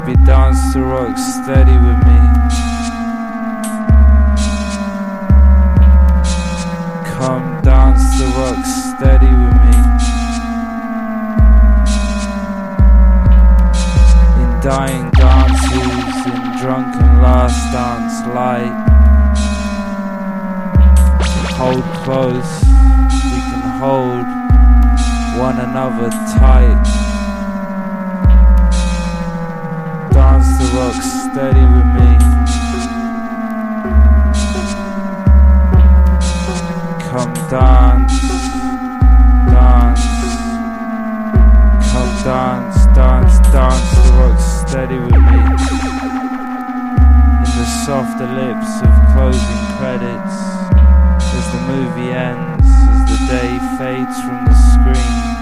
Be dance to rock steady with me. Come dance to rock steady with me. In dying dances, in drunken last dance light. Hold close, we can hold one another tight. Dance the rock steady with me. Come dance, dance. Come dance, dance, dance the rock steady with me. In the soft ellipse of closing credits, as the movie ends, as the day fades from the screen.